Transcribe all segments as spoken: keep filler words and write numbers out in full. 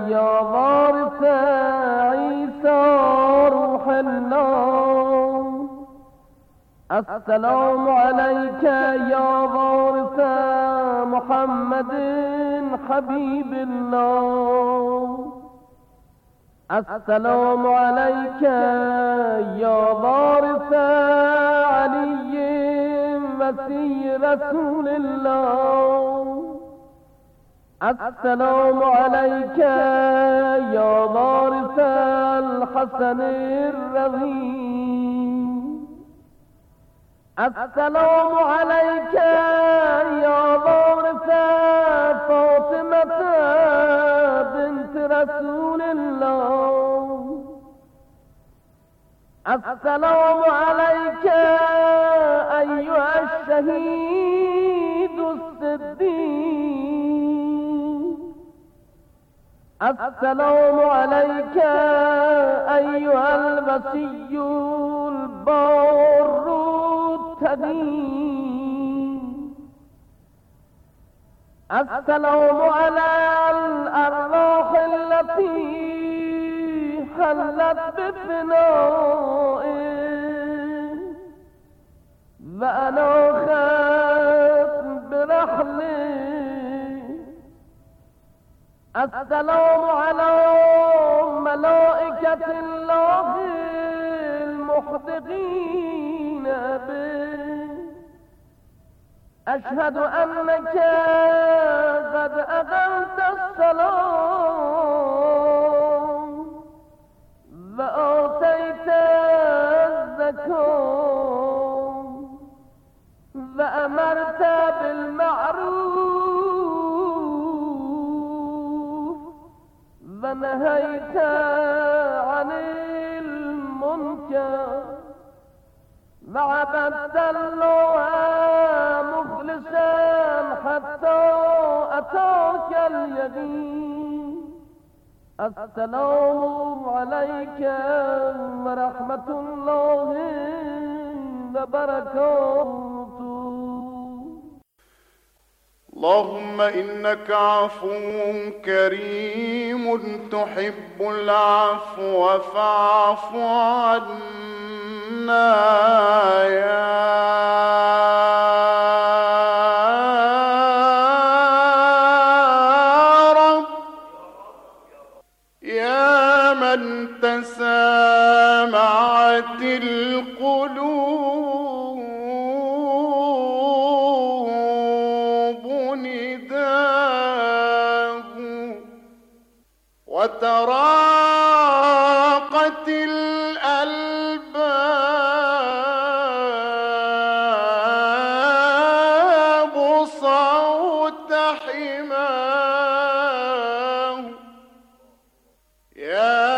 يا وارث عيسى روح الله. السلام عليك يا وارث محمد حبيب الله. السلام عليك يا وارث علي مسيح رسول الله. السلام عليك يا وارث الحسن الرضي. السلام عليك يا وارث فاطمة بنت رسول الله. السلام عليك أيها الشهيد الصديق. السلام عليك أيها الوصي البار التقي. السلام على الأرواح التي حلت بفنائه وأنا خاف برحله. السلام على ملائكة الله المحدقين به. أشهد أنك قد أقمت الصلاة وآتيت الزكاة وأمرت بالمعروف ونهيت عن المنكر وعبدت الله مخلصا حتى أتاك اليقين. السلام عليك ورحمة الله وبركاته. اللهم إنك عفو كريم تحب العفو فاعف عنا يا رب. يا من تسامعت القلوب نداه وتراقت الألباب صوت حماه. يا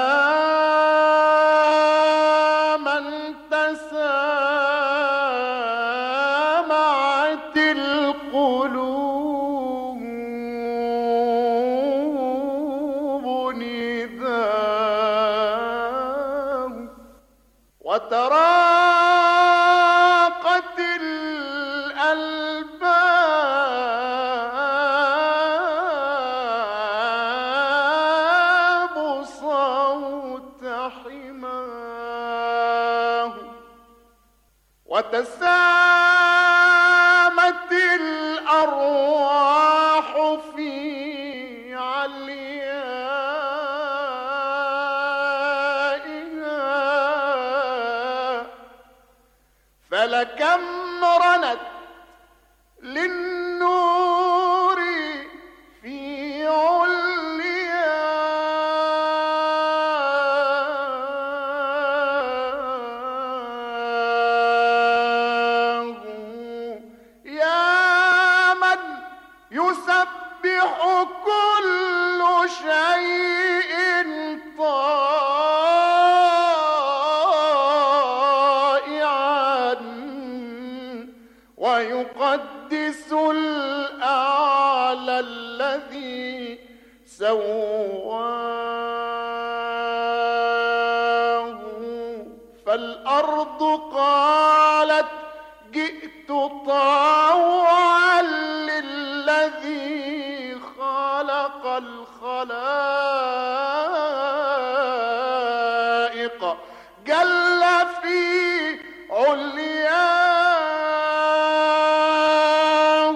من تسامعت القلوب نداه وتراقت الألباب صوت حماه. وتسامت الأرواح في عليائها فلكم رنت للنور في علياه. يا من يسبح كل شيء طائعا ويقدس الأعلى الذي سواه. فالأرض قالت جئت طاوعا للذي خلق الخلائق جل في علياه،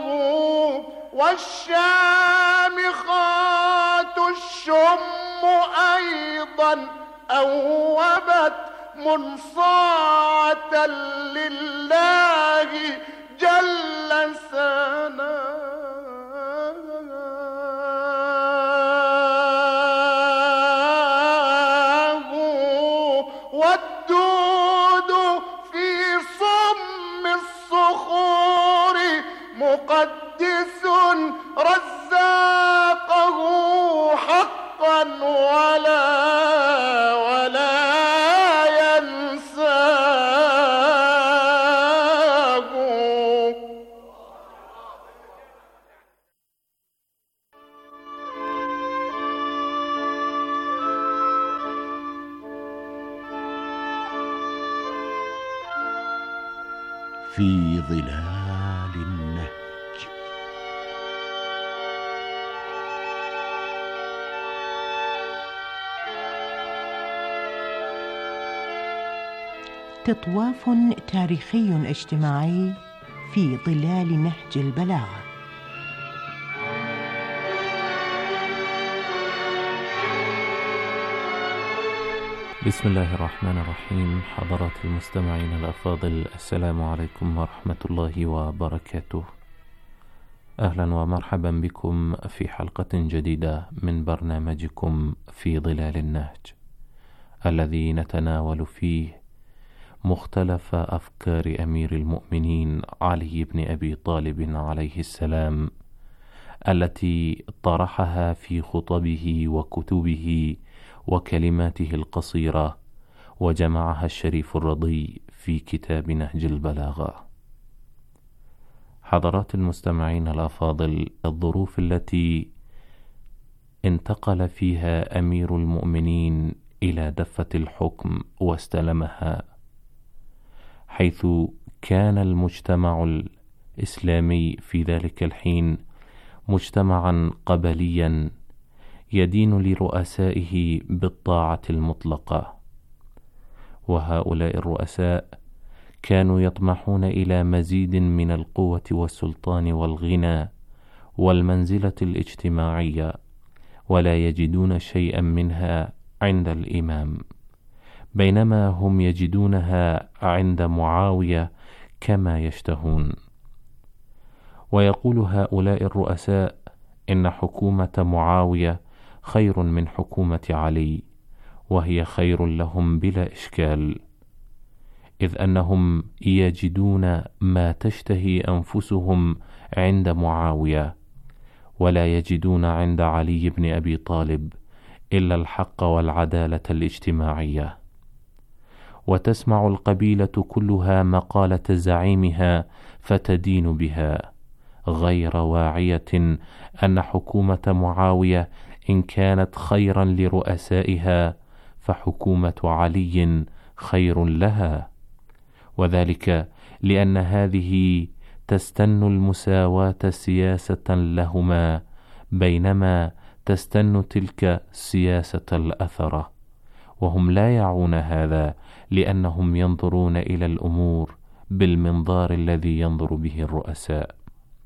والشامخات الشم أيضا أوبت منصاعة لله جل ثناؤه. والدود في صم الصخور مقدس رزاقه حقا ولا ولا ينساه. في ظلال النهج. تطواف تاريخي اجتماعي في ظلال نهج البلاغة. بسم الله الرحمن الرحيم. حضرات المستمعين الأفاضل، السلام عليكم ورحمة الله وبركاته. أهلا ومرحبا بكم في حلقة جديدة من برنامجكم في ظلال النهج، الذي نتناول فيه مختلف أفكار أمير المؤمنين علي بن أبي طالب عليه السلام، التي طرحها في خطبه وكتبه وكلماته القصيرة، وجمعها الشريف الرضي في كتاب نهج البلاغة. حضرات المستمعين الأفاضل، الظروف التي انتقل فيها أمير المؤمنين إلى دفة الحكم واستلمها، حيث كان المجتمع الإسلامي في ذلك الحين مجتمعا قبليا يدين لرؤسائه بالطاعة المطلقة، وهؤلاء الرؤساء كانوا يطمحون إلى مزيد من القوة والسلطان والغنى والمنزلة الاجتماعية، ولا يجدون شيئا منها عند الإمام، بينما هم يجدونها عند معاوية كما يشتهون. ويقول هؤلاء الرؤساء إن حكومة معاوية خير من حكومة علي، وهي خير لهم بلا إشكال، إذ أنهم يجدون ما تشتهي أنفسهم عند معاوية، ولا يجدون عند علي بن أبي طالب إلا الحق والعدالة الاجتماعية. وتسمع القبيلة كلها مقالة زعيمها فتدين بها، غير واعية أن حكومة معاوية إن كانت خيرا لرؤسائها فحكومة علي خير لها، وذلك لأن هذه تستن المساواة سياسة لهما، بينما تستن تلك سياسة الأثرة، وهم لا يعون هذا لأنهم ينظرون إلى الأمور بالمنظار الذي ينظر به الرؤساء.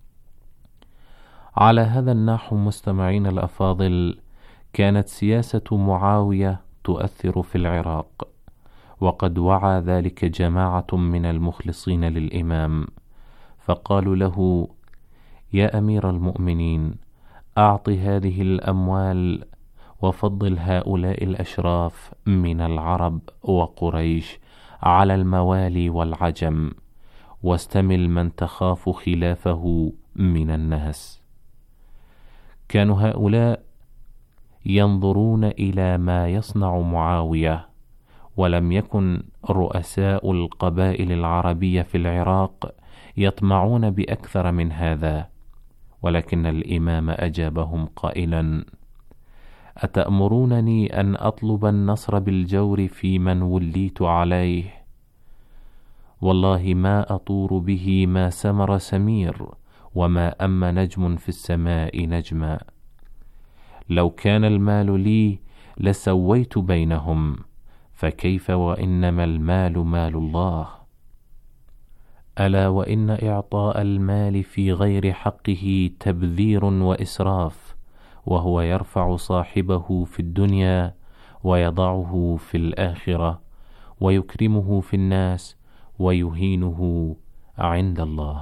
على هذا النحو مستمعين الأفاضل، كانت سياسة معاوية تؤثر في العراق، وقد وعى ذلك جماعة من المخلصين للإمام، فقالوا له: يا أمير المؤمنين، أعط هذه الأموال وفضل هؤلاء الأشراف من العرب وقريش على الموالي والعجم، واستمل من تخاف خلافه من الناس. كانوا هؤلاء ينظرون إلى ما يصنع معاوية، ولم يكن رؤساء القبائل العربية في العراق يطمعون بأكثر من هذا، ولكن الإمام أجابهم قائلا: أتأمرونني أن أطلب النصر بالجور في من وليت عليه؟ والله ما أطور به ما سمر سمير، وما أم نجم في السماء نجما. لو كان المال لي لسويت بينهم، فكيف وإنما المال مال الله؟ ألا وإن إعطاء المال في غير حقه تبذير وإسراف، وهو يرفع صاحبه في الدنيا ويضعه في الآخرة، ويكرمه في الناس ويهينه عند الله.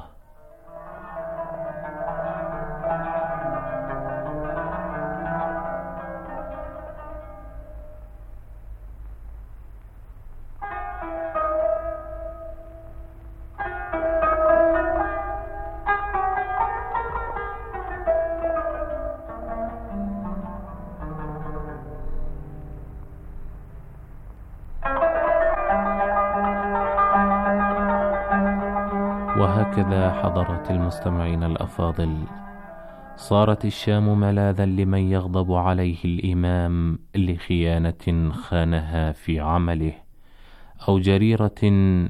وهكذا حضرات المستمعين الأفاضل، صارت الشام ملاذا لمن يغضب عليه الإمام لخيانة خانها في عمله أو جريرة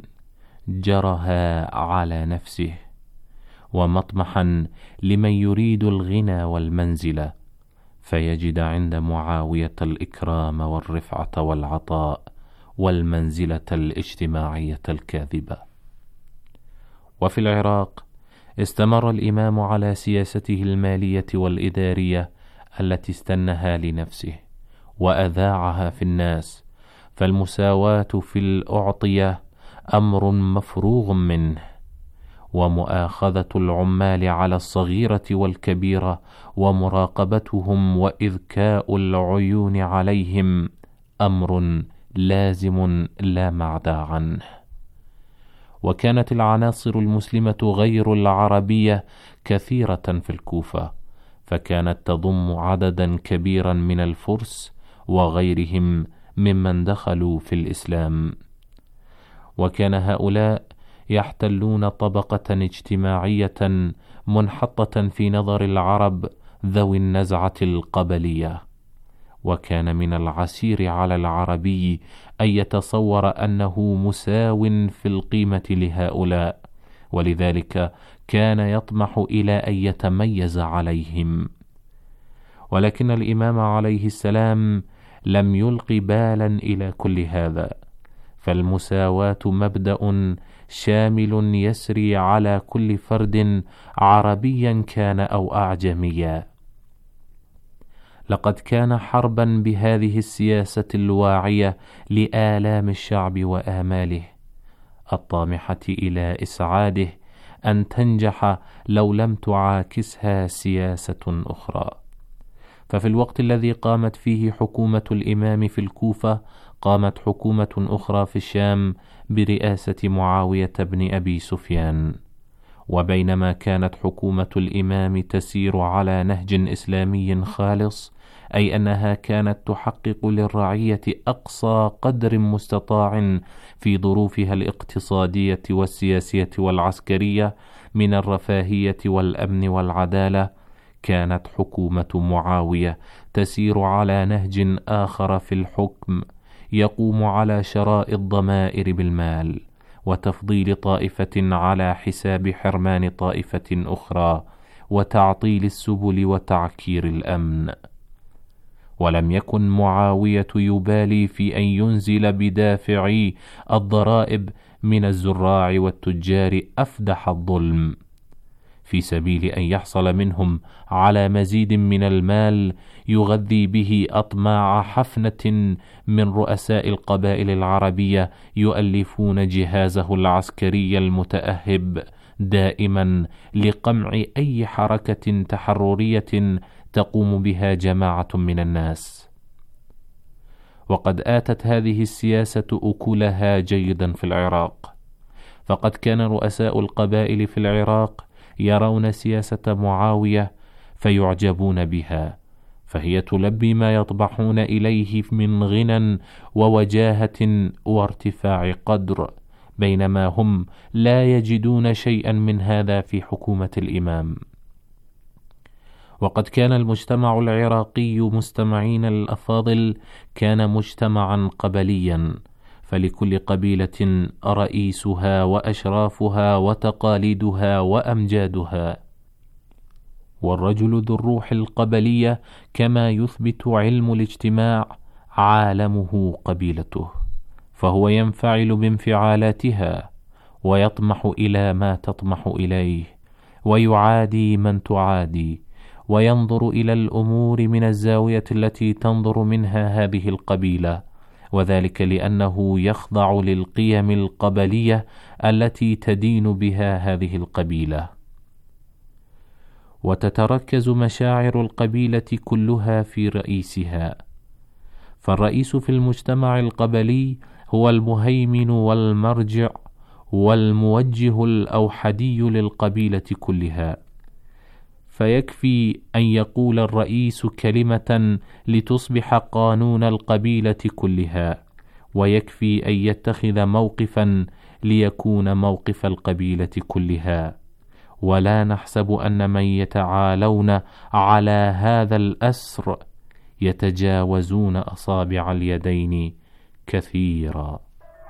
جرها على نفسه، ومطمحا لمن يريد الغنى والمنزلة فيجد عند معاوية الإكرام والرفعة والعطاء والمنزلة الاجتماعية الكاذبة. وفي العراق استمر الإمام على سياسته المالية والإدارية التي استنها لنفسه وأذاعها في الناس، فالمساواة في الأعطية أمر مفروغ منه، ومؤاخذة العمال على الصغيرة والكبيرة ومراقبتهم وإذكاء العيون عليهم أمر لازم لا معدى عنه. وكانت العناصر المسلمة غير العربية كثيرة في الكوفة، فكانت تضم عددا كبيرا من الفرس وغيرهم ممن دخلوا في الإسلام، وكان هؤلاء يحتلون طبقة اجتماعية منحطة في نظر العرب ذوي النزعة القبلية، وكان من العسير على العربي أن يتصور أنه مساو في القيمة لهؤلاء، ولذلك كان يطمح إلى أن يتميز عليهم. ولكن الإمام عليه السلام لم يلق بالا إلى كل هذا، فالمساواة مبدأ شامل يسري على كل فرد عربيا كان أو أعجميا. لقد كان حربا بهذه السياسة الواعية لآلام الشعب وآماله الطامحة إلى إسعاده أن تنجح لو لم تعاكسها سياسة أخرى. ففي الوقت الذي قامت فيه حكومة الإمام في الكوفة، قامت حكومة أخرى في الشام برئاسة معاوية بن أبي سفيان. وبينما كانت حكومة الإمام تسير على نهج إسلامي خالص، أي أنها كانت تحقق للرعية أقصى قدر مستطاع في ظروفها الاقتصادية والسياسية والعسكرية من الرفاهية والأمن والعدالة، كانت حكومة معاوية تسير على نهج آخر في الحكم يقوم على شراء الضمائر بالمال وتفضيل طائفة على حساب حرمان طائفة أخرى وتعطيل السبل وتعكير الأمن. ولم يكن معاوية يبالي في أن ينزل بدافعي الضرائب من الزراع والتجار أفدح الظلم في سبيل أن يحصل منهم على مزيد من المال يغذي به أطماع حفنة من رؤساء القبائل العربية يؤلفون جهازه العسكري المتأهب دائما لقمع أي حركة تحررية تقوم بها جماعة من الناس. وقد آتت هذه السياسة أكلها جيدا في العراق، فقد كان رؤساء القبائل في العراق يرون سياسة معاوية فيعجبون بها، فهي تلبي ما يطمحون إليه من غنى ووجاهة وارتفاع قدر، بينما هم لا يجدون شيئا من هذا في حكومة الإمام. وقد كان المجتمع العراقي مستمعين الأفاضل كان مجتمعا قبليا، فلكل قبيلة رئيسها وأشرافها وتقاليدها وأمجادها، والرجل ذو الروح القبلية كما يثبت علم الاجتماع عالمه قبيلته، فهو ينفعل بانفعالاتها، ويطمح إلى ما تطمح إليه، ويعادي من تعادي، وينظر إلى الأمور من الزاوية التي تنظر منها هذه القبيلة، وذلك لأنه يخضع للقيم القبلية التي تدين بها هذه القبيلة. وتتركز مشاعر القبيلة كلها في رئيسها، فالرئيس في المجتمع القبلي هو المهيمن والمرجع والموجه الأوحدي للقبيلة كلها، فيكفي أن يقول الرئيس كلمة لتصبح قانون القبيلة كلها، ويكفي أن يتخذ موقفا ليكون موقف القبيلة كلها. ولا نحسب أن من يتعالون على هذا الأسر يتجاوزون أصابع اليدين كثيرا.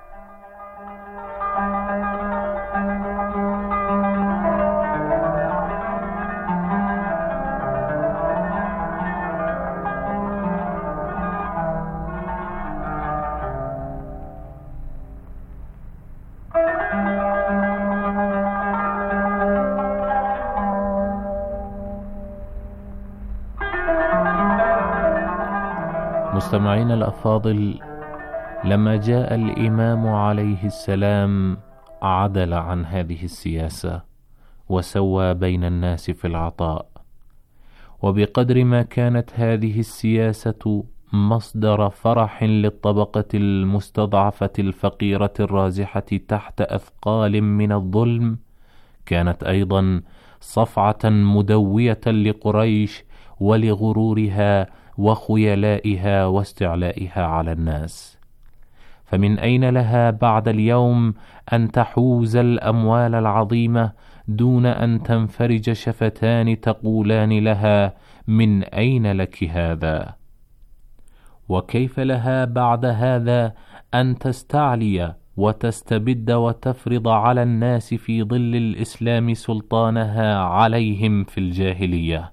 مستمعين الأفاضل، لما جاء الإمام عليه السلام عدل عن هذه السياسة وسوى بين الناس في العطاء، وبقدر ما كانت هذه السياسة مصدر فرح للطبقة المستضعفة الفقيرة الرازحة تحت أثقال من الظلم، كانت أيضا صفعة مدوية لقريش ولغرورها وخيلائها واستعلائها على الناس. فمن أين لها بعد اليوم أن تحوز الأموال العظيمة دون أن تنفرج شفتان تقولان لها من أين لك هذا؟ وكيف لها بعد هذا أن تستعلي وتستبد وتفرض على الناس في ظل الإسلام سلطانها عليهم في الجاهلية؟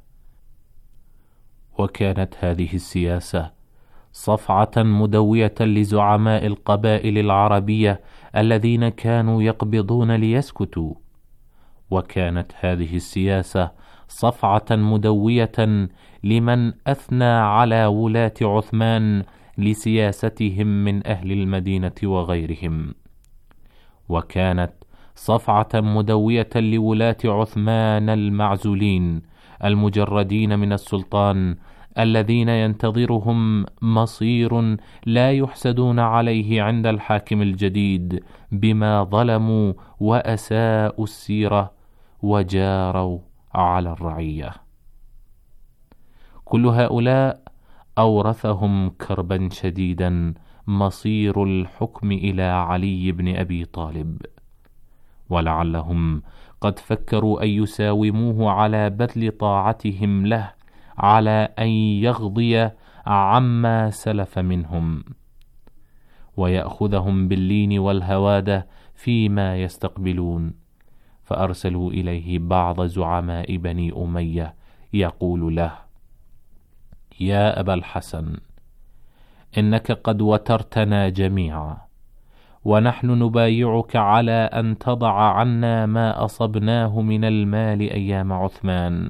وكانت هذه السياسة صفعة مدوية لزعماء القبائل العربية الذين كانوا يقبضون ليسكتوا، وكانت هذه السياسة صفعة مدوية لمن أثنى على ولاة عثمان لسياستهم من أهل المدينة وغيرهم، وكانت صفعة مدوية لولاة عثمان المعزولين المجردين من السلطان الذين ينتظرهم مصير لا يحسدون عليه عند الحاكم الجديد بما ظلموا وأساءوا السيرة وجاروا على الرعية. كل هؤلاء أورثهم كربا شديدا مصير الحكم إلى علي بن أبي طالب، ولعلهم قد فكروا أن يساوموه على بذل طاعتهم له على أن يغضي عما سلف منهم، ويأخذهم باللين والهوادة فيما يستقبلون. فأرسلوا إليه بعض زعماء بني أمية يقول له: يا أبا الحسن، إنك قد وترتنا جميعا، ونحن نبايعك على أن تضع عنا ما أصبناه من المال أيام عثمان.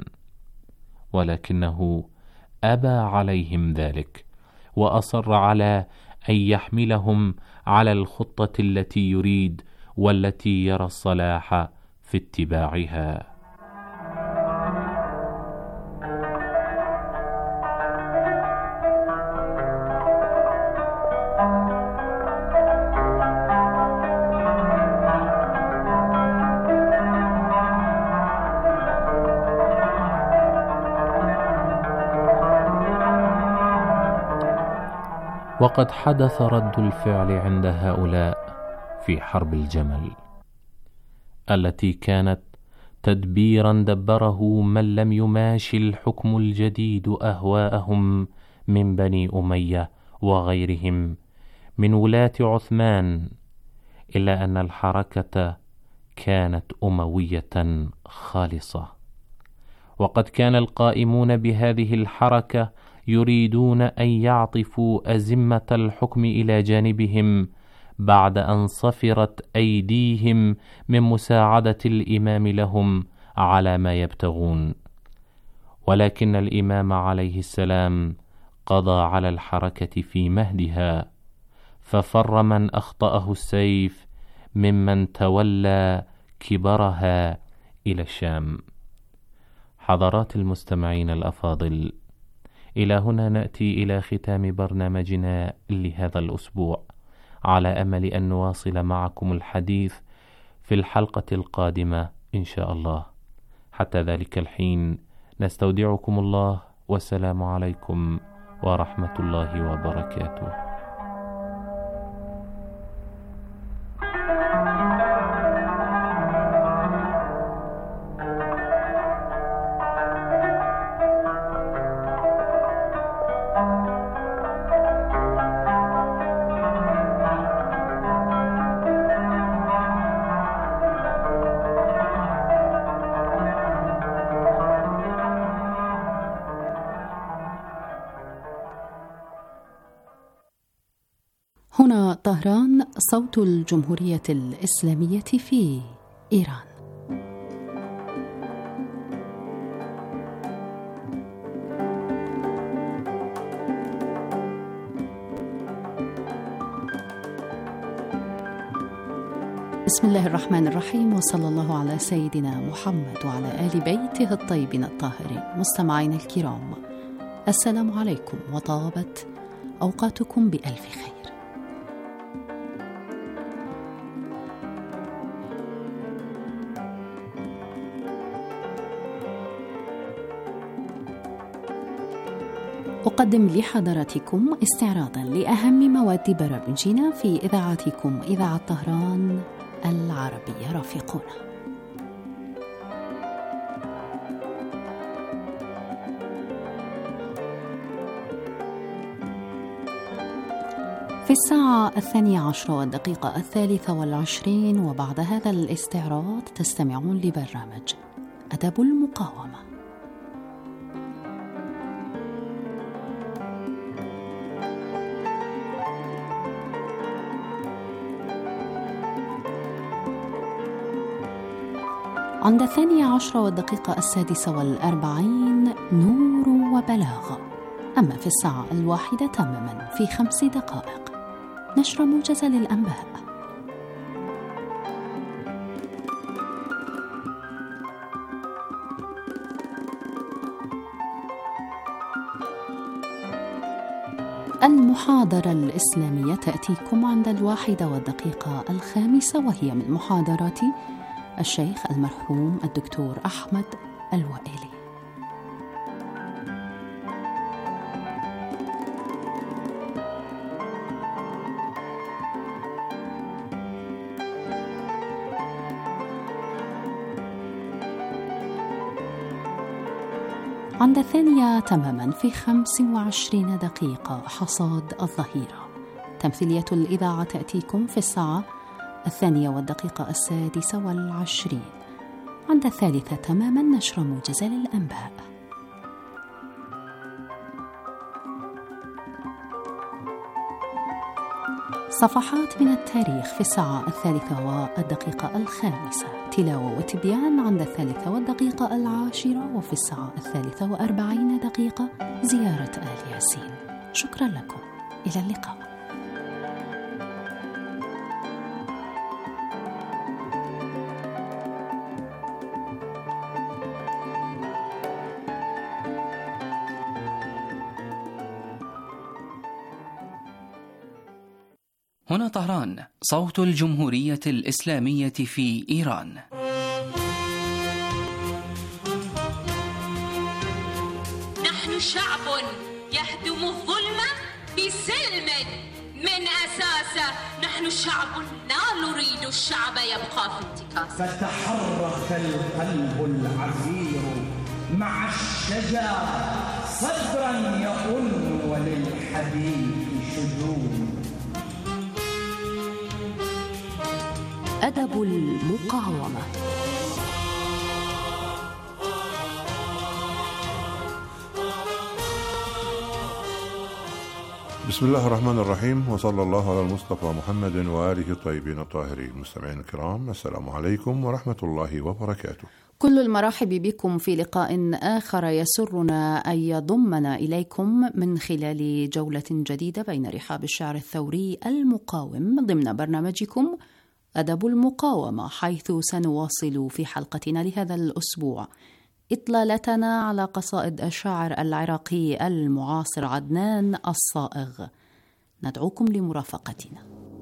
ولكنه أبى عليهم ذلك، وأصر على أن يحملهم على الخطة التي يريد والتي يرى الصلاح في اتباعها. وقد حدث رد الفعل عند هؤلاء في حرب الجمل التي كانت تدبيرا دبره من لم يماشي الحكم الجديد أهواءهم من بني أمية وغيرهم من ولاة عثمان، إلا أن الحركة كانت أموية خالصة. وقد كان القائمون بهذه الحركة يريدون أن يعطفوا أزمة الحكم إلى جانبهم بعد أن صفرت أيديهم من مساعدة الإمام لهم على ما يبتغون. ولكن الإمام عليه السلام قضى على الحركة في مهدها، ففر من أخطأه السيف ممن تولى كبرها إلى الشام. حضرات المستمعين الأفاضل، إلى هنا نأتي إلى ختام برنامجنا لهذا الأسبوع، على أمل أن نواصل معكم الحديث في الحلقة القادمة إن شاء الله. حتى ذلك الحين نستودعكم الله، والسلام عليكم ورحمة الله وبركاته. هنا طهران، صوت الجمهورية الإسلامية في إيران. بسم الله الرحمن الرحيم، وصلى الله على سيدنا محمد وعلى آل بيته الطيبين الطاهرين. مستمعين الكرام، السلام عليكم، وطابت أوقاتكم بألف خير. أقدم لحضراتكم استعراضا لأهم مواد برامجنا في إذاعتكم إذاعة طهران العربية. رافقونا. في الساعة الثانية عشر والدقيقة الثالثة والعشرين وبعد هذا الاستعراض تستمعون لبرنامج أدب المقاومة. عند الثانية عشر والدقيقة السادسة والأربعين نور وبلاغة. أما في الساعة الواحدة تماما في خمس دقائق نشر موجز للأنباء. المحاضرة الإسلامية تأتيكم عند الواحدة والدقيقة الخامسة، وهي من محاضرات الشيخ المرحوم الدكتور أحمد الوائلي. عند الثانية تماما في خمس وعشرين دقيقة حصاد الظهيرة. تمثيلية الإذاعة تأتيكم في الساعة الثانية والدقيقة السادسة والعشرين. عند الثالثة تماما نشر موجز للأنباء. صفحات من التاريخ في الساعة الثالثة والدقيقة الخامسة. تلاوة وتبيان عند الثالثة والدقيقة العاشرة، وفي الساعة الثالثة وأربعين دقيقة زيارة آل ياسين. شكرا لكم، إلى اللقاء. هنا طهران، صوت الجمهورية الإسلامية في إيران. نحن شعب يهدم الظلم بسلم من أساسه. نحن شعب لا نريد الشعب يبقى في انتكاسه. فتحرك القلب العفير مع الشجر صدرا يؤن وللحديث شجون. أدب المقاومة. بسم الله الرحمن الرحيم، وصلى الله على المصطفى محمد وآله الطيبين الطاهرين. مستمعين الكرام، السلام عليكم ورحمة الله وبركاته. كل المرحب بكم في لقاء آخر يسرنا أن يضمنا إليكم من خلال جولة جديدة بين رحاب الشعر الثوري المقاوم ضمن برنامجكم أدب المقاومة، حيث سنواصل في حلقتنا لهذا الأسبوع إطلالتنا على قصائد الشاعر العراقي المعاصر عدنان الصائغ. ندعوكم لمرافقتنا.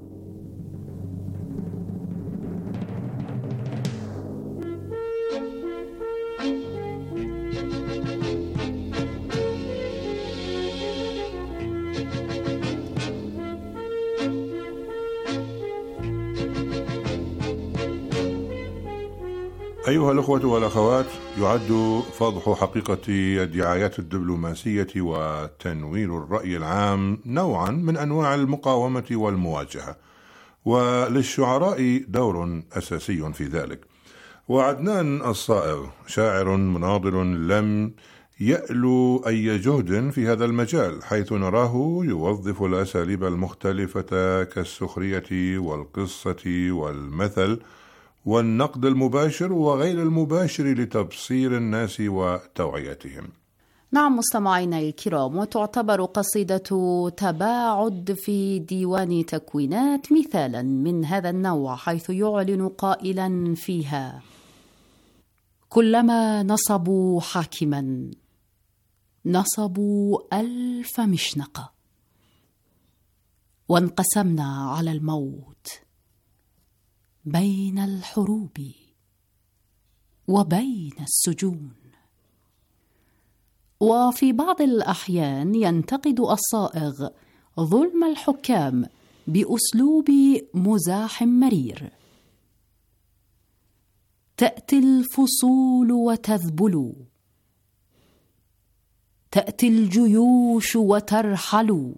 أيها الأخوة والأخوات، يعد فضح حقيقة الدعايات الدبلوماسية وتنوير الرأي العام نوعا من أنواع المقاومة والمواجهة، وللشعراء دور أساسي في ذلك. وعدنان الصائغ شاعر مناضل لم يألو أي جهد في هذا المجال، حيث نراه يوظف الأساليب المختلفة كالسخرية والقصة والمثل والنقد المباشر وغير المباشر لتبصير الناس وتوعيتهم. نعم مستمعينا الكرام، وتعتبر قصيدة تباعد في ديوان تكوينات مثالا من هذا النوع، حيث يعلن قائلا فيها: كلما نصبوا حاكما نصبوا ألف مشنقة، وانقسمنا على الموت بين الحروب وبين السجون. وفي بعض الأحيان ينتقد الصائغ ظلم الحكام بأسلوب مزاح مرير: تأتي الفصول وتذبل، تأتي الجيوش وترحل،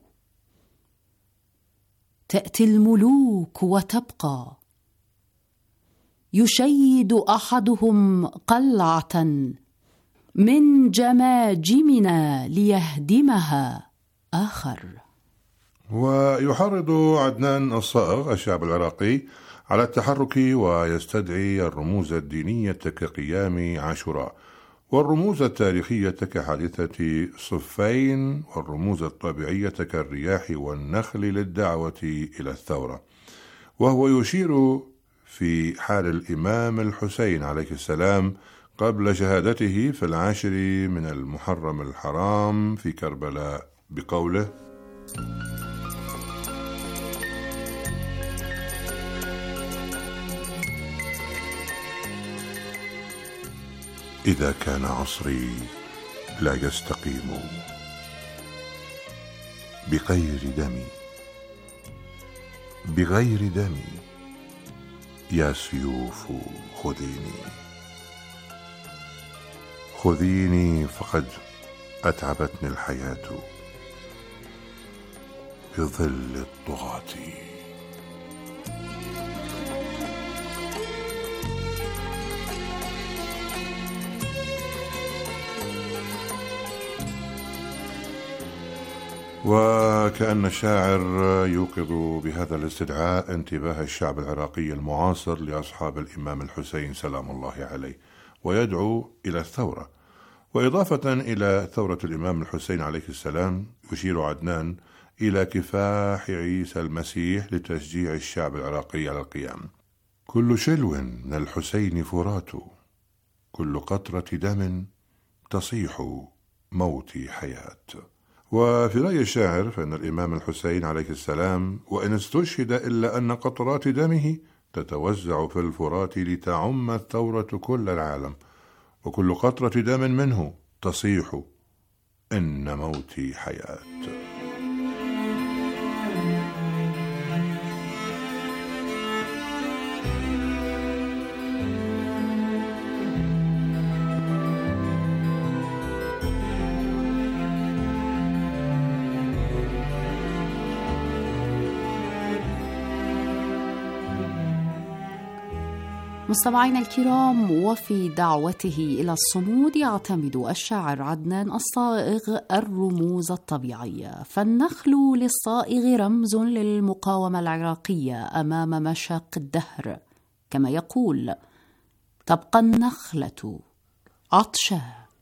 تأتي الملوك وتبقى، يشيد أحدهم قلعة من جماجمنا ليهدمها آخر. ويحرض عدنان الصائغ الشعب العراقي على التحرك، ويستدعي الرموز الدينية كقيام عاشوراء، والرموز التاريخية كحادثة صفين، والرموز الطبيعية كالرياح والنخل للدعوة إلى الثورة. وهو يشير في حال الإمام الحسين عليه السلام قبل شهادته في العاشر من المحرم الحرام في كربلاء بقوله: إذا كان عصري لا يستقيم بغير دمي، بغير دمي يا سيوف خذيني، خذيني فقد أتعبتني الحياة بظل الطغاة. وكأن الشاعر يوقظ بهذا الاستدعاء انتباه الشعب العراقي المعاصر لأصحاب الإمام الحسين سلام الله عليه، ويدعو إلى الثورة. وإضافة إلى ثورة الإمام الحسين عليه السلام، يشير عدنان إلى كفاح عيسى المسيح لتشجيع الشعب العراقي على القيام. كل شلو من الحسين فرات، كل قطرة دم تصيح موتي حياة. وفي رأي الشاعر فإن الإمام الحسين عليه السلام وإن استشهد إلا أن قطرات دمه تتوزع في الفرات لتعم الثورة كل العالم، وكل قطرة دم منه تصيح إن موتي حياة. مستمعينا الكرام، وفي دعوته إلى الصمود يعتمد الشاعر عدنان الصائغ الرموز الطبيعية، فالنخل للصائغ رمز للمقاومة العراقية أمام مشاق الدهر، كما يقول: تبقى النخلة عطشا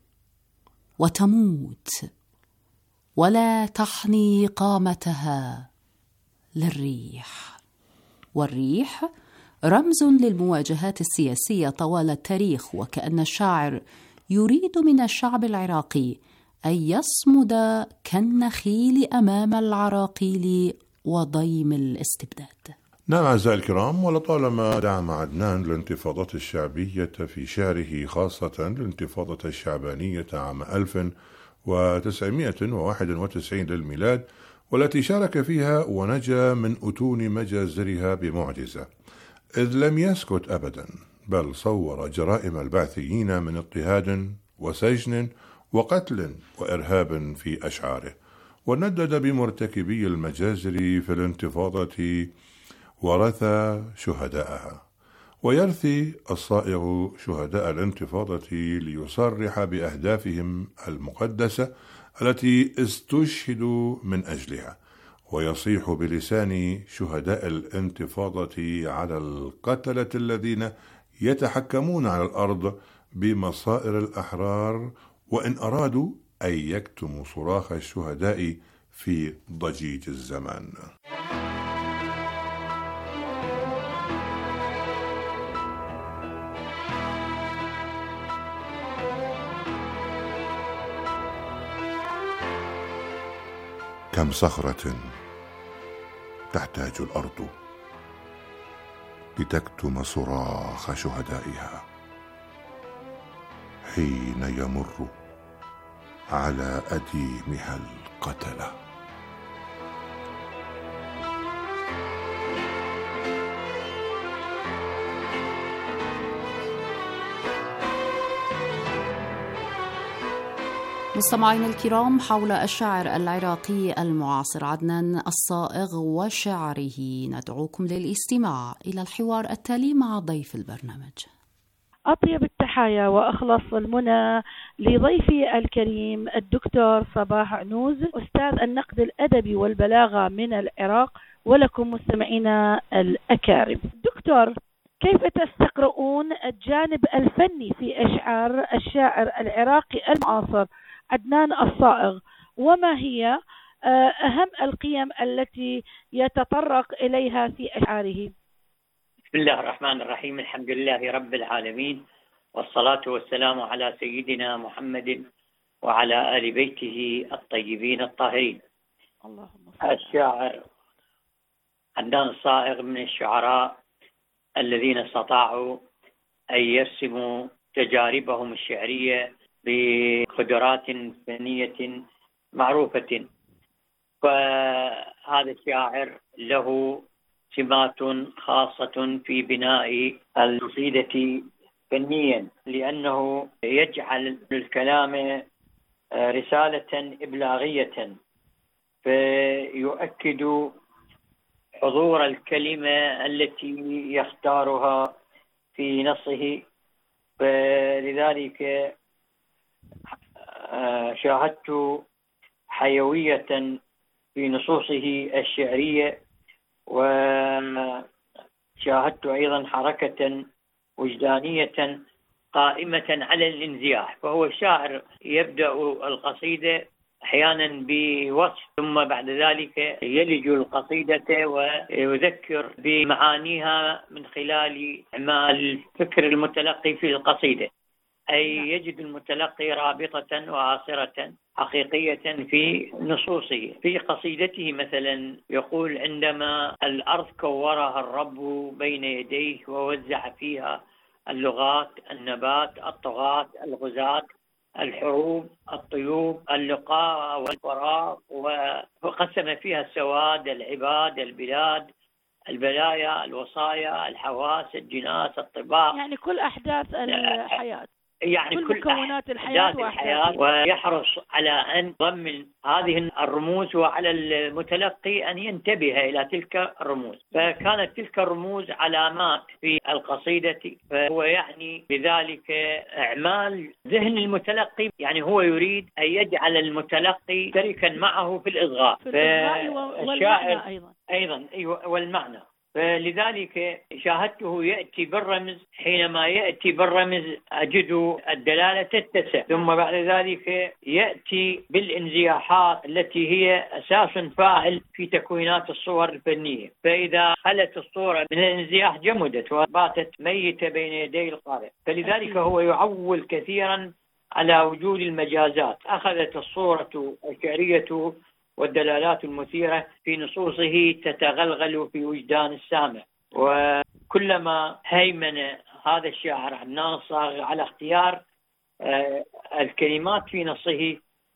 وتموت ولا تحني قامتها للريح. والريح رمز للمواجهات السياسية طوال التاريخ، وكأن الشاعر يريد من الشعب العراقي أن يصمد كالنخيل أمام العراقيل وضيم الاستبداد. نعم أعزائي الكرام، ولطالما دعم عدنان الانتفاضات الشعبية في شعره، خاصة الانتفاضة الشعبانية عام ألف وتسعمائة وواحد وتسعين للميلاد، والتي شارك فيها ونجا من أتون مجازرها بمعجزة، إذ لم يسكت أبدا، بل صور جرائم البعثيين من اضطهاد وسجن وقتل وإرهاب في أشعاره، وندد بمرتكبي المجازر في الانتفاضة ورثى شهداءها. ويرثي الصائغ شهداء الانتفاضة ليصرح بأهدافهم المقدسة التي استشهدوا من أجلها، ويصيح بلسان شهداء الانتفاضة على القتلة الذين يتحكمون على الأرض بمصائر الأحرار، وإن أرادوا أن يكتموا صراخ الشهداء في ضجيج الزمان. كم صخرة تحتاج الأرض لتكتم صراخ شهدائها حين يمر على أديمها القتلة. مستمعينا الكرام، حول الشاعر العراقي المعاصر عدنان الصائغ وشعره ندعوكم للاستماع إلى الحوار التالي مع ضيف البرنامج. أطيب التحايا وأخلص المنى لضيفي الكريم الدكتور صباح عنوز، أستاذ النقد الأدبي والبلاغة من العراق، ولكم مستمعينا الأكارم. دكتور، كيف تستقرؤون الجانب الفني في أشعار الشاعر العراقي المعاصر عدنان الصائغ، وما هي أهم القيم التي يتطرق إليها في أشعاره؟ بسم الله الرحمن الرحيم، الحمد لله رب العالمين، والصلاة والسلام على سيدنا محمد وعلى آل بيته الطيبين الطاهرين. الشاعر عدنان الصائغ من الشعراء الذين استطاعوا أن يرسموا تجاربهم الشعرية بقدرات فنية معروفة. فهذا الشاعر له سمات خاصة في بناء القصيدة فنيا، لأنه يجعل الكلام رسالة إبلاغية، فيؤكد حضور الكلمة التي يختارها في نصه. فلذلك شاهدت حيوية في نصوصه الشعرية، وشاهدت أيضا حركة وجدانية قائمة على الانزياح. فهو الشاعر يبدأ القصيدة أحيانا بوصف، ثم بعد ذلك يلج القصيدة ويذكر بمعانيها من خلال إعمال الفكر المتلقي في القصيدة، أي يجد المتلقي رابطة وعاصرة حقيقية في نصوصه. في قصيدته مثلا يقول: عندما الأرض كورها الرب بين يديه ووزع فيها اللغات، النبات، الطغاة، الغزاة، الحروب، الطيوب، اللقاء والفراغ، وقسم فيها السواد، العباد، البلاد، البلايا، الوصايا، الحواس، الجناس، الطباع، يعني كل أحداث الحياة. يعني كل مكونات الحياة, الحياة ويحرص على أن يضمن هذه الرموز وعلى المتلقي أن ينتبه إلى تلك الرموز. فكانت تلك الرموز علامات في القصيدة، فهو يعني بذلك إعمال ذهن المتلقي، يعني هو يريد أن يجعل المتلقي شريكا معه في الإصغاء، في الإصغاء والمعنى أيضا أيضا والمعنى. فلذلك شاهدته يأتي بالرمز، حينما يأتي بالرمز أجد الدلالة تتسع، ثم بعد ذلك يأتي بالانزياحات التي هي أساس فاعل في تكوينات الصور الفنية. فإذا خلت الصورة من الانزياح جمدت وباتت ميتة بين يدي القارئ، فلذلك هو يعول كثيرا على وجود المجازات. أخذت الصورة الشعرية والدلالات المثيرة في نصوصه تتغلغل في وجدان السامع، وكلما هيمن هذا الشاعر عدنان الصاغ على اختيار الكلمات في نصه،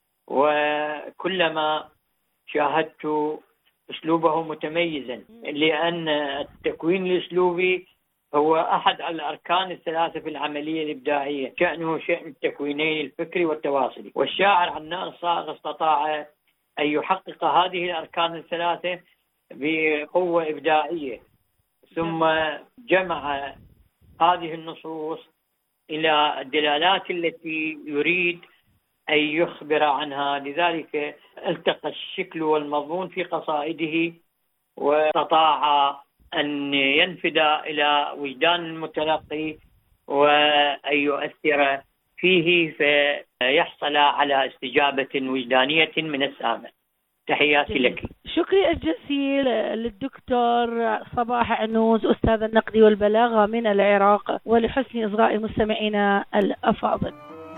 وكلما شاهدت أسلوبه متميزا، لأن التكوين الأسلوبي هو أحد الأركان الثلاثة في العملية الإبداعية، شأنه شأن التكوينين الفكري والتواصلي. والشاعر عدنان الصاغ استطاع أن يحقق هذه الأركان الثلاثة بقوة إبداعية، ثم جمع هذه النصوص إلى الدلالات التي يريد أن يخبر عنها. لذلك التقى الشكل والمضمون في قصائده، واستطاع أن ينفذ إلى وجدان المتلقي وأن يؤثر فيه فيحصل على استجابة وجدانية من السامع. تحياتي لك. شكري الجزيل للدكتور صباح عنوز أستاذ النقد والبلاغة من العراق، ولحسن إصغاء مستمعينا الأفاضل.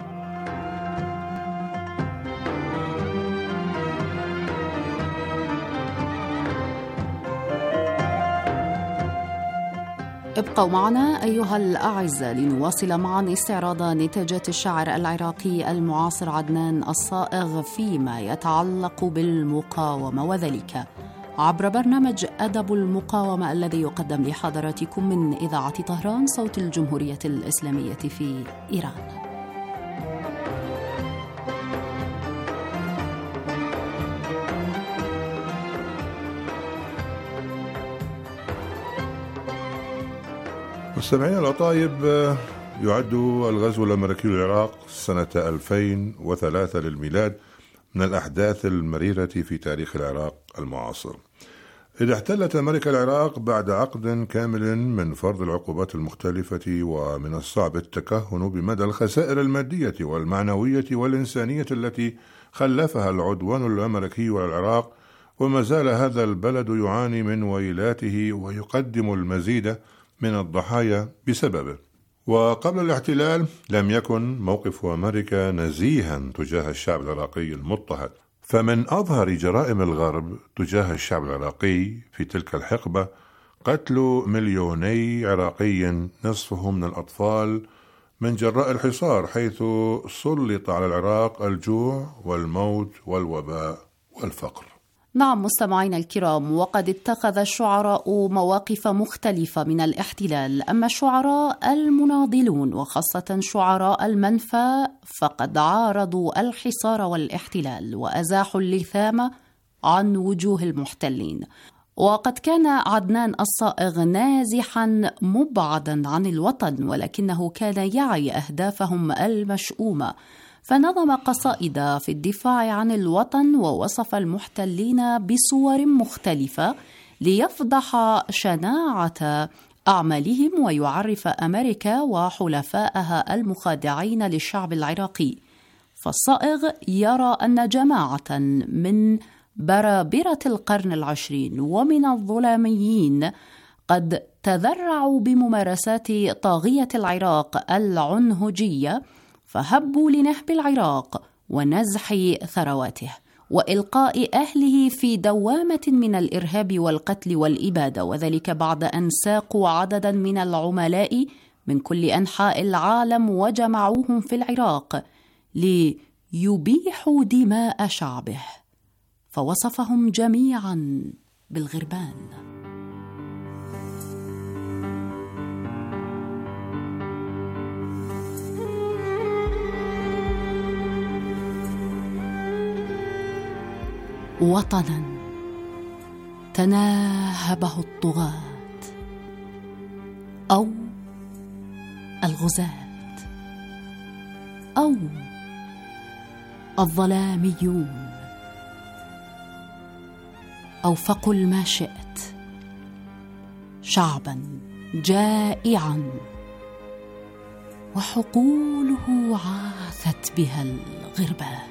ابقوا معنا أيها الأعزة لنواصل معا استعراض نتاجات الشاعر العراقي المعاصر عدنان الصائغ فيما يتعلق بالمقاومة، وذلك عبر برنامج أدب المقاومة الذي يقدم لحضراتكم من إذاعة طهران صوت الجمهورية الإسلامية في إيران. مستمعينا الأطايب، يعد الغزو الأمريكي للعراق سنة ألفين وثلاثة للميلاد من الأحداث المريرة في تاريخ العراق المعاصر، إذ احتلت أمريكا العراق بعد عقد كامل من فرض العقوبات المختلفة، ومن الصعب التكهن بمدى الخسائر المادية والمعنوية والإنسانية التي خلفها العدوان الأمريكي على العراق، وما زال هذا البلد يعاني من ويلاته ويقدم المزيد من الضحايا بسببه. وقبل الاحتلال لم يكن موقف أمريكا نزيها تجاه الشعب العراقي المضطهد، فمن أظهر جرائم الغرب تجاه الشعب العراقي في تلك الحقبة قتل مليوني عراقي نصفهم من الأطفال من جراء الحصار، حيث سلط على العراق الجوع والموت والوباء والفقر. نعم مستمعينا الكرام، وقد اتخذ الشعراء مواقف مختلفة من الاحتلال، أما الشعراء المناضلون وخاصة شعراء المنفى فقد عارضوا الحصار والاحتلال وأزاحوا اللثام عن وجوه المحتلين. وقد كان عدنان الصائغ نازحا مبعدا عن الوطن، ولكنه كان يعي أهدافهم المشؤومة، فنظم قصائد في الدفاع عن الوطن ووصف المحتلين بصور مختلفة ليفضح شناعة أعمالهم ويعرف أمريكا وحلفائها المخادعين للشعب العراقي. فالصائغ يرى أن جماعة من برابرة القرن العشرين ومن الظلاميين قد تذرعوا بممارسات طاغية العراق العنهجية، فهبوا لنهب العراق ونزح ثرواته وإلقاء أهله في دوامة من الإرهاب والقتل والإبادة، وذلك بعد أن ساقوا عددا من العملاء من كل أنحاء العالم وجمعوهم في العراق ليبيحوا دماء شعبه، فوصفهم جميعا بالغربان. وطنا تناهبه الطغاة أو الغزاة أو الظلاميون، أو فقل ما شئت، شعبا جائعا وحقوله عاثت بها الغربان.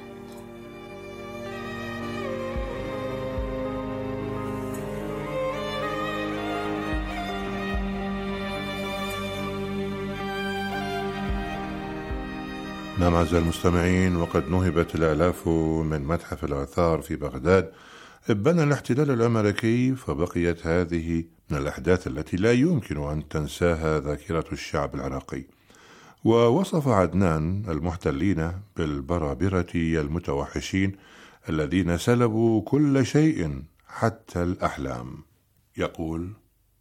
نعم أعزائي المستمعين، وقد نهبت الآلاف من متحف الآثار في بغداد إبان الاحتلال الأمريكي، فبقيت هذه من الأحداث التي لا يمكن أن تنساها ذاكرة الشعب العراقي. ووصف عدنان المحتلين بالبرابرة المتوحشين الذين سلبوا كل شيء حتى الأحلام. يقول: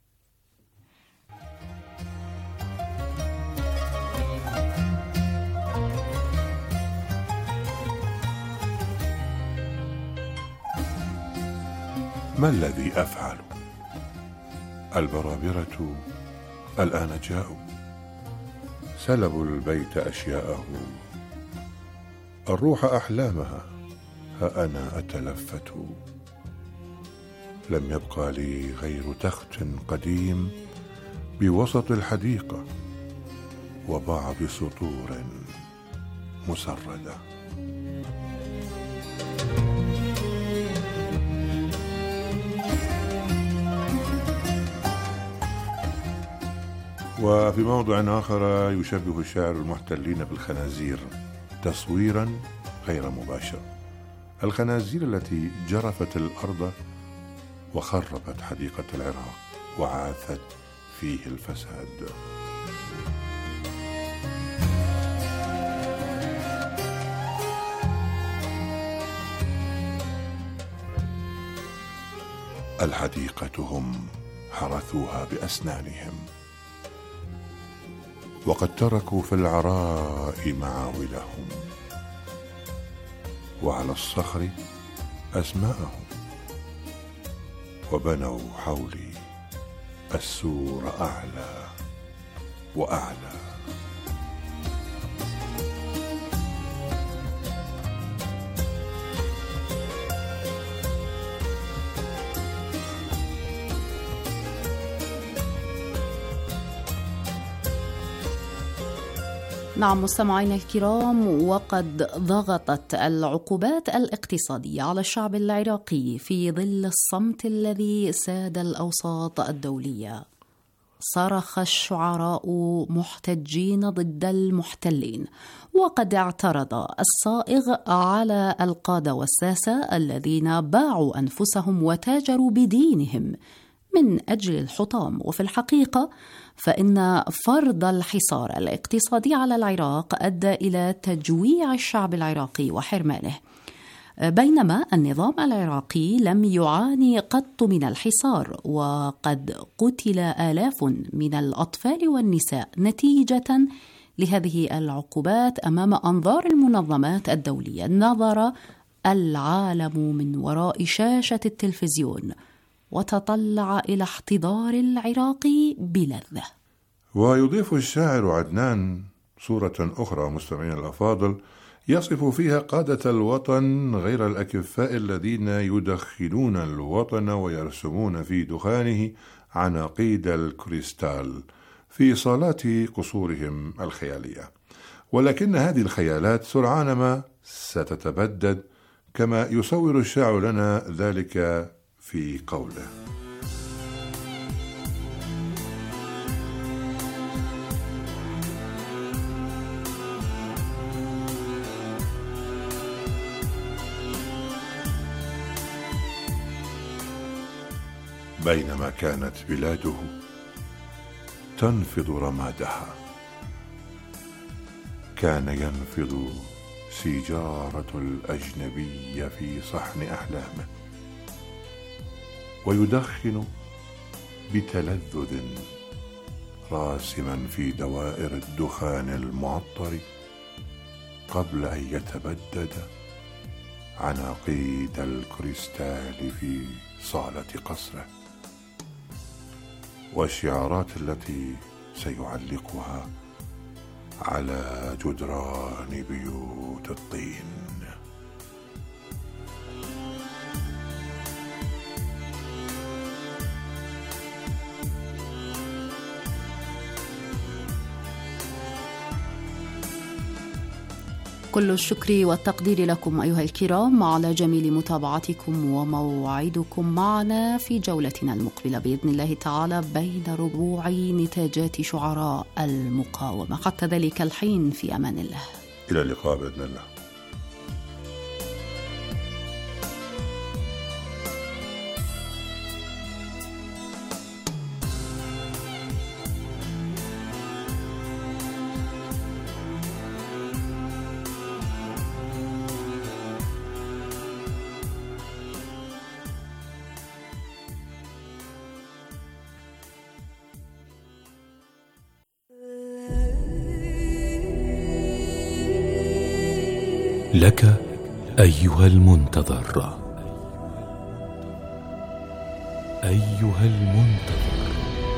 ما الذي أفعل؟ البرابرة الآن جاءوا، سلبوا البيت أشياءه، الروح أحلامها، ها أنا أتلفت. لم يبقى لي غير تخت قديم بوسط الحديقة وبعض سطور مسردة. وفي موضع آخر يشبه الشاعر المحتلين بالخنازير تصويرا غير مباشر، الخنازير التي جرفت الأرض وخربت حديقة العراق وعاثت فيه الفساد. الحديقة هم حرثوها بأسنانهم، وقد تركوا في العراء معاولهم، وعلى الصخر أسماءهم، وبنوا حولي السور أعلى وأعلى. نعم مستمعينا الكرام، وقد ضغطت العقوبات الاقتصادية على الشعب العراقي في ظل الصمت الذي ساد الأوساط الدولية. صرخ الشعراء محتجين ضد المحتلين، وقد اعترض الصائغ على القادة والساسة الذين باعوا أنفسهم وتاجروا بدينهم من أجل الحطام. وفي الحقيقة فإن فرض الحصار الاقتصادي على العراق أدى إلى تجويع الشعب العراقي وحرمانه، بينما النظام العراقي لم يعاني قط من الحصار، وقد قتل آلاف من الأطفال والنساء نتيجة لهذه العقوبات أمام أنظار المنظمات الدولية. نظر العالم من وراء شاشة التلفزيون وتطلع إلى احتضار العراق بلذة. ويضيف الشاعر عدنان صورة أخرى مستمعين الأفاضل يصف فيها قادة الوطن غير الأكفاء الذين يدخنون الوطن ويرسمون في دخانه عناقيد الكريستال في صالات قصورهم الخيالية، ولكن هذه الخيالات سرعان ما ستتبدد، كما يصور الشاعر لنا ذلك في قوله: بينما كانت بلاده تنفض رمادها، كان ينفض سيجارة الأجنبي في صحن أحلامه، ويدخن بتلذذ راسما في دوائر الدخان المعطر قبل أن يتبدد عناقيد الكريستال في صالة قصره، والشعارات التي سيعلقها على جدران بيوت الطين. كل الشكر والتقدير لكم أيها الكرام على جميل متابعتكم وموعدكم معنا في جولتنا المقبلة بإذن الله تعالى بين ربوع نتاجات شعراء المقاومة. حتى ذلك الحين في أمان الله، إلى اللقاء بإذن الله. لك أيها المنتظر، أيها المنتظر،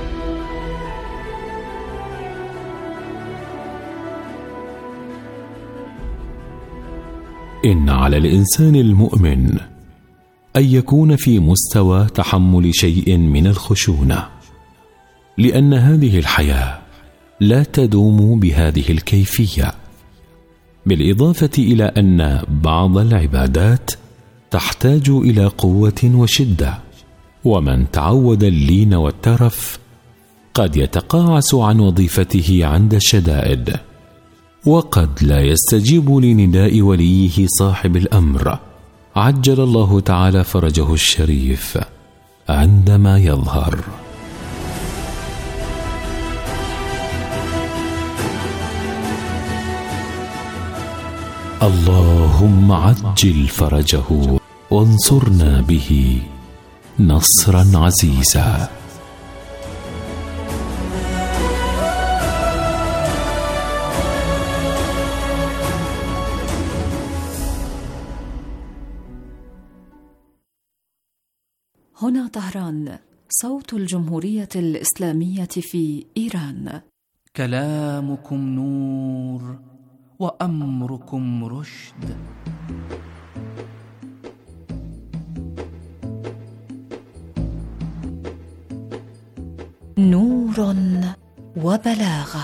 إن على الإنسان المؤمن أن يكون في مستوى تحمل شيء من الخشونة، لأن هذه الحياة لا تدوم بهذه الكيفية، بالإضافة إلى أن بعض العبادات تحتاج إلى قوة وشدة، ومن تعود اللين والترف قد يتقاعس عن وظيفته عند الشدائد، وقد لا يستجيب لنداء وليه صاحب الأمر عجل الله تعالى فرجه الشريف عندما يظهر. اللهم عجل فرجه وانصرنا به نصرا عزيزا. هنا طهران، صوت الجمهورية الإسلامية في إيران. كلامكم نور وأمركم رشد. نور وبلاغة.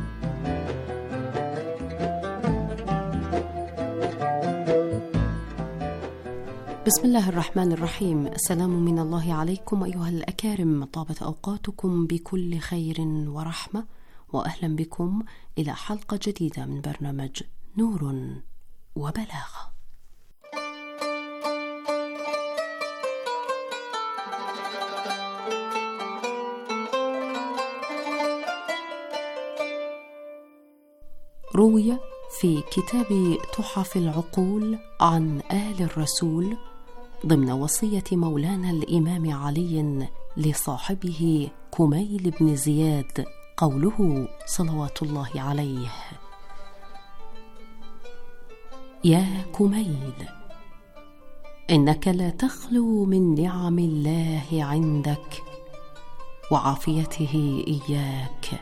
بسم الله الرحمن الرحيم. السلام من الله عليكم أيها الأكارم، طابت أوقاتكم بكل خير ورحمة، وأهلا بكم إلى حلقة جديدة من برنامج نور وبلاغة. روي في كتاب تحف العقول عن آل الرسول ضمن وصية مولانا الإمام علي لصاحبه كميل بن زياد قوله صلوات الله عليه: يا كميل، إنك لا تخلو من نعم الله عندك وعافيته إياك،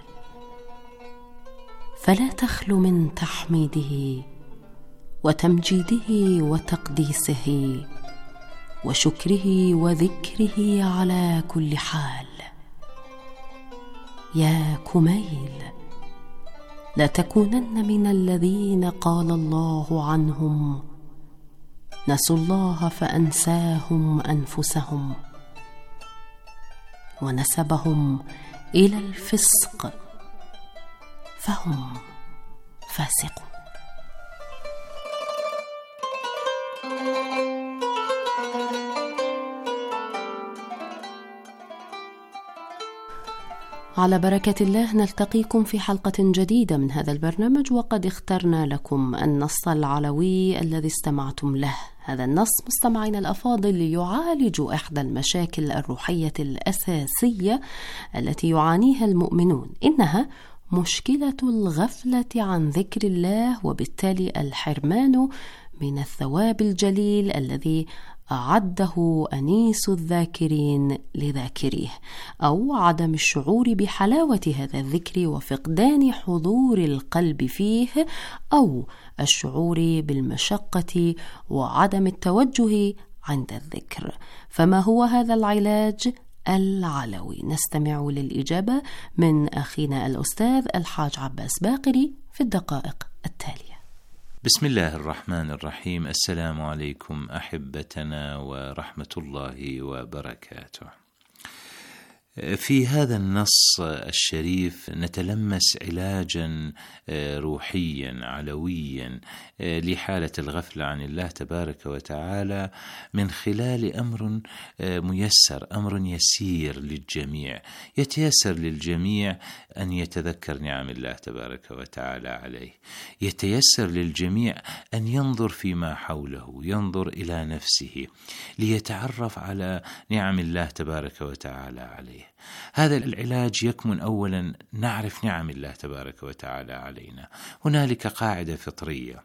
فلا تخلو من تحميده وتمجيده وتقديسه وشكره وذكره على كل حال. يا كميل، لا تكونن من الذين قال الله عنهم: نسوا الله فأنساهم أنفسهم، ونسبهم إلى الفسق فهم فاسقون. على بركة الله نلتقيكم في حلقة جديدة من هذا البرنامج، وقد اخترنا لكم النص العلوي الذي استمعتم له. هذا النص مستمعين الأفاضل يعالج إحدى المشاكل الروحية الأساسية التي يعانيها المؤمنون، إنها مشكلة الغفلة عن ذكر الله، وبالتالي الحرمان من الثواب الجليل الذي أعده أنيس الذاكرين لذاكريه، أو عدم الشعور بحلاوة هذا الذكر وفقدان حضور القلب فيه، أو الشعور بالمشقة وعدم التوجه عند الذكر. فما هو هذا العلاج العلوي؟ نستمع للإجابة من أخينا الأستاذ الحاج عباس باقري في الدقائق التالية. بسم الله الرحمن الرحيم. السلام عليكم أحبتنا ورحمة الله وبركاته. في هذا النص الشريف نتلمس علاجا روحيا علويا لحالة الغفلة عن الله تبارك وتعالى من خلال أمر ميسر، أمر يسير للجميع. يتيسر للجميع أن يتذكر نعم الله تبارك وتعالى عليه، يتيسر للجميع أن ينظر فيما حوله، ينظر إلى نفسه ليتعرف على نعم الله تبارك وتعالى عليه. هذا العلاج يكمن أولا نعرف نعم الله تبارك وتعالى علينا. هنالك قاعدة فطرية،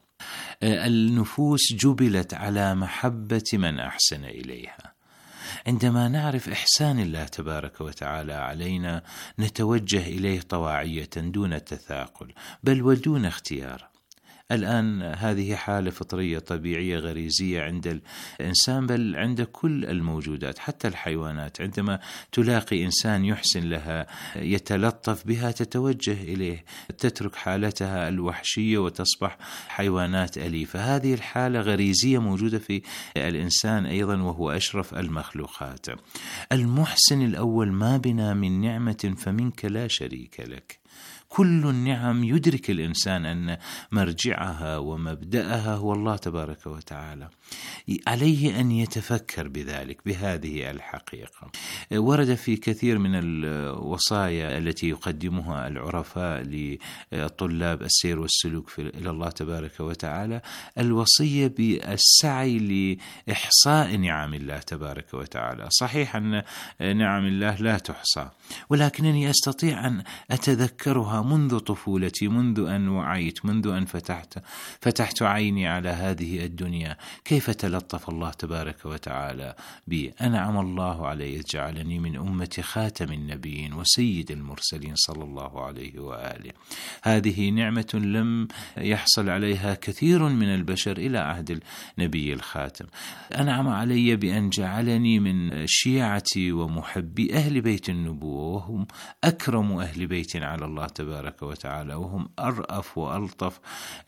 النفوس جبلت على محبة من أحسن إليها. عندما نعرف إحسان الله تبارك وتعالى علينا نتوجه إليه طواعية دون تثاقل بل ودون اختيار. الآن هذه حالة فطرية طبيعية غريزية عند الإنسان بل عند كل الموجودات حتى الحيوانات. عندما تلاقي إنسان يحسن لها يتلطف بها تتوجه إليه، تترك حالتها الوحشية وتصبح حيوانات أليفة. هذه الحالة غريزية موجودة في الإنسان أيضا وهو أشرف المخلوقات. المحسن الأول: ما بنا من نعمة فمنك لا شريك لك. كل النعم يدرك الإنسان أن مرجعها ومبدأها هو الله تبارك وتعالى. عليه أن يتفكر بذلك، بهذه الحقيقة. ورد في كثير من الوصايا التي يقدمها العرفاء لطلاب السير والسلوك إلى الله تبارك وتعالى الوصية بالسعي لإحصاء نعم الله تبارك وتعالى. صحيح أن نعم الله لا تحصى، ولكنني أستطيع أن أتذكرها منذ طفولتي، منذ أن وعيت، منذ أن فتحت فتحت عيني على هذه الدنيا. كيف تلطف الله تبارك وتعالى بي. أنعم الله علي، جعلني من أمة خاتم النبيين وسيد المرسلين صلى الله عليه وآله. هذه نعمة لم يحصل عليها كثير من البشر إلى عهد النبي الخاتم. أنعم علي بأن جعلني من شيعتي ومحبي أهل بيت النبوة، وهم أكرم أهل بيت على الله تبارك وتعالى، وهم أرأف وألطف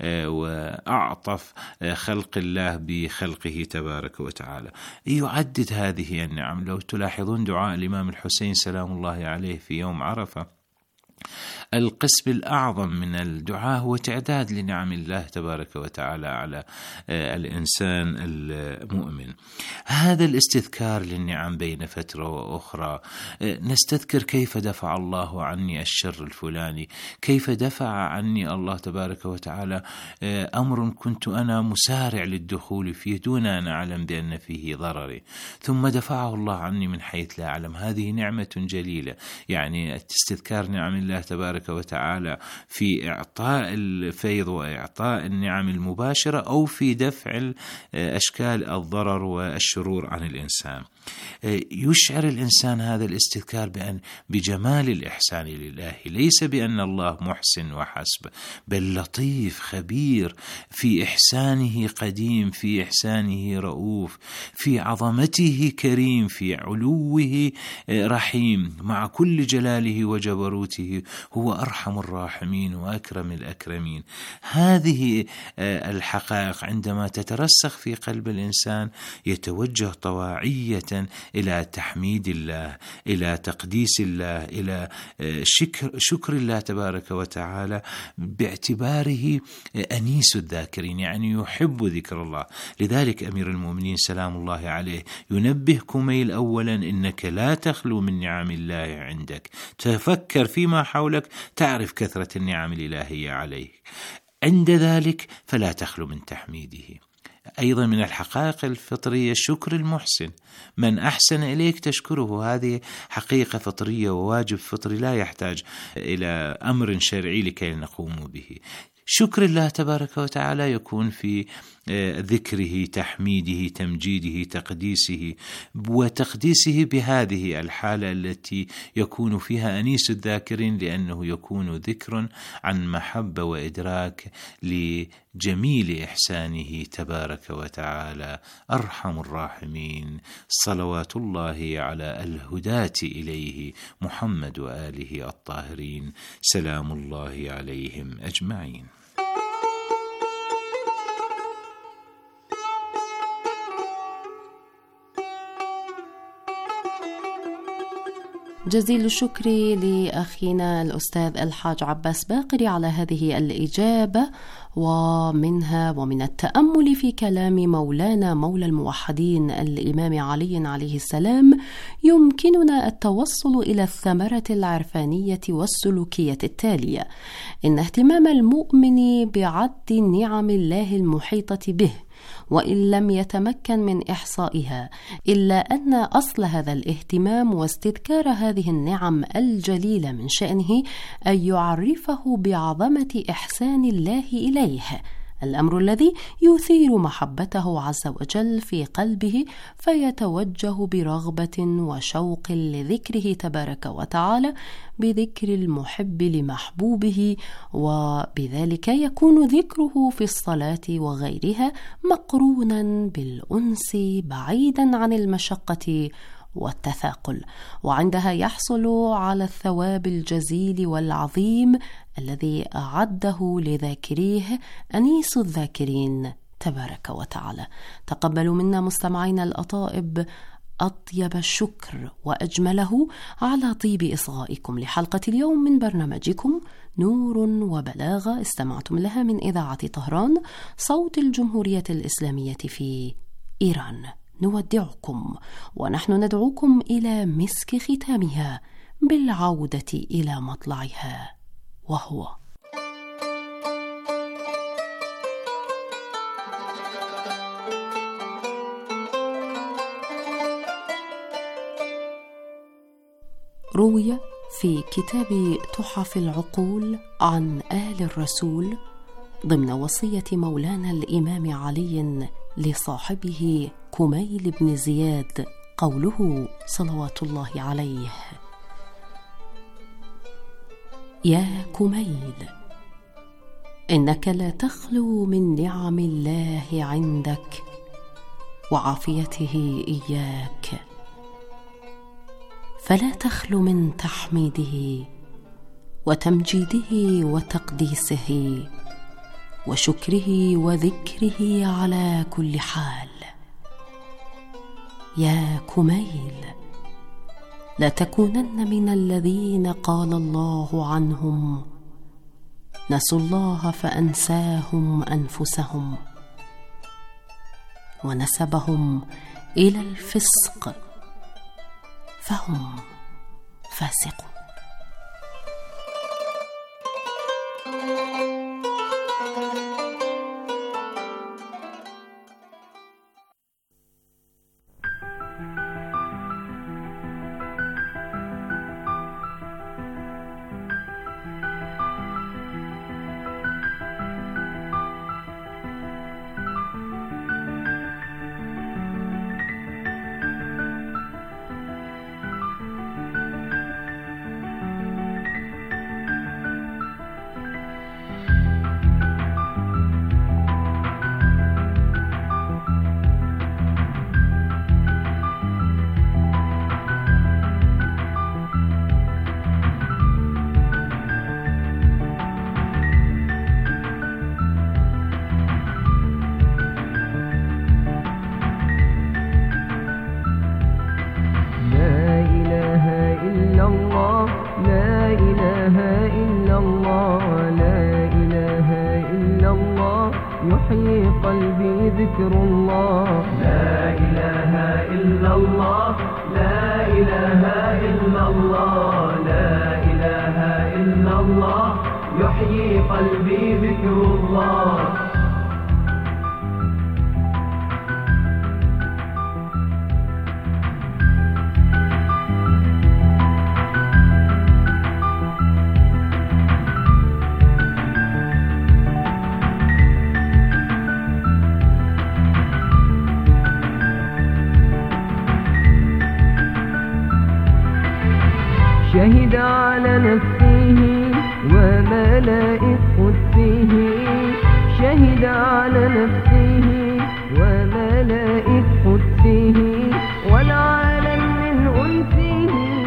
وأعطف خلق الله بخلقه تبارك وتعالى. يعدد هذه النعم. لو تلاحظون دعاء الإمام الحسين سلام الله عليه في يوم عرفة، القسم الأعظم من الدعاء هو تعداد لنعم الله تبارك وتعالى على الإنسان المؤمن. هذا الاستذكار للنعم بين فترة وأخرى، نستذكر كيف دفع الله عني الشر الفلاني، كيف دفع عني الله تبارك وتعالى أمر كنت أنا مسارع للدخول فيه دون أن أعلم بأن فيه ضرري، ثم دفعه الله عني من حيث لا أعلم. هذه نعمة جليلة. يعني استذكار نعم الله تبارك وتعالى في إعطاء الفيض وإعطاء النعم المباشرة أو في دفع أشكال الضرر والشرور عن الإنسان. يشعر الإنسان هذا الاستذكار بأن بجمال الإحسان لله، ليس بأن الله محسن وحسب، بل لطيف خبير في إحسانه، قديم في إحسانه، رؤوف في عظمته، كريم في علوه، رحيم مع كل جلاله وجبروته، هو أرحم الراحمين وأكرم الأكرمين. هذه الحقائق عندما تترسخ في قلب الإنسان يتوجه طواعية إلى تحميد الله، إلى تقديس الله، إلى شكر, شكر الله تبارك وتعالى، باعتباره أنيس الذاكرين، يعني يحب ذكر الله. لذلك أمير المؤمنين سلام الله عليه ينبه كميل أولا: إنك لا تخلو من نعم الله عندك، تفكر فيما حولك تعرف كثرة النعم الإلهية عليك، عند ذلك فلا تخلو من تحميده. أيضا من الحقائق الفطرية شكر المحسن، من أحسن إليك تشكره. هذه حقيقة فطرية وواجب فطري لا يحتاج إلى أمر شرعي لكي نقوم به. شكر الله تبارك وتعالى يكون في ذكره، تحميده، تمجيده، تقديسه، وتقديسه بهذه الحالة التي يكون فيها أنيس الذاكرين، لأنه يكون ذكر عن محبة وإدراك لجميل إحسانه تبارك وتعالى أرحم الراحمين، صلوات الله على الهداة إليه محمد وآله الطاهرين سلام الله عليهم أجمعين. جزيل الشكر لأخينا الأستاذ الحاج عباس باقري على هذه الإجابة، ومنها ومن التأمل في كلام مولانا مولى الموحدين الإمام علي عليه السلام يمكننا التوصل إلى الثمرة العرفانية والسلوكية التالية: إن اهتمام المؤمن بعد نعم الله المحيطة به وإن لم يتمكن من إحصائها، إلا أن أصل هذا الاهتمام واستذكار هذه النعم الجليلة من شأنه أن يعرفه بعظمة إحسان الله إليه، الأمر الذي يثير محبته عز وجل في قلبه، فيتوجه برغبة وشوق لذكره تبارك وتعالى بذكر المحب لمحبوبه، وبذلك يكون ذكره في الصلاة وغيرها مقرونا بالأنس بعيدا عن المشقة والتثاقل، وعندها يحصل على الثواب الجزيل والعظيم الذي أعده لذاكريه أنيس الذاكرين تبارك وتعالى. تقبلوا منا مستمعينا الأطائب أطيب الشكر وأجمله على طيب إصغائكم لحلقة اليوم من برنامجكم نور وبلاغة، استمعتم لها من إذاعة طهران صوت الجمهورية الإسلامية في إيران. نودعكم ونحن ندعوكم إلى مسك ختامها بالعودة إلى مطلعها، وهو روي في كتاب تحف العقول عن آل الرسول ضمن وصية مولانا الإمام علي لصاحبه كميل بن زياد قوله صلوات الله عليه: يا كميل، إنك لا تخلو من نعم الله عندك وعافيته إياك، فلا تخلو من تحميده وتمجيده وتقديسه وشكره وذكره على كل حال. يا كميل، لا تكونن من الذين قال الله عنهم: نسوا الله فأنساهم أنفسهم، ونسبهم إلى الفسق فهم فاسقون. يحيي قلبي ذكر الله. لا إله إلا الله، لا إله إلا الله، لا إله إلا الله، يحيي قلبي ذكر الله. شهد على نفسه وملائك قدسه شهد على نفسه وملائك قدسه